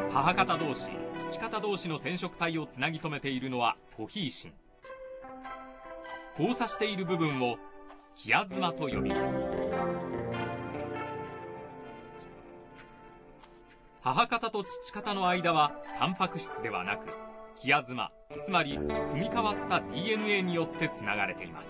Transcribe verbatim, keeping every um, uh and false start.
母方同士、父方同士の染色体をつなぎ止めているのはコヒーシン。交差している部分をキアズマと呼びます。母方と父方の間はタンパク質ではなく、キアズマ、つまり組み変わった ディーエヌエー によってつながれています。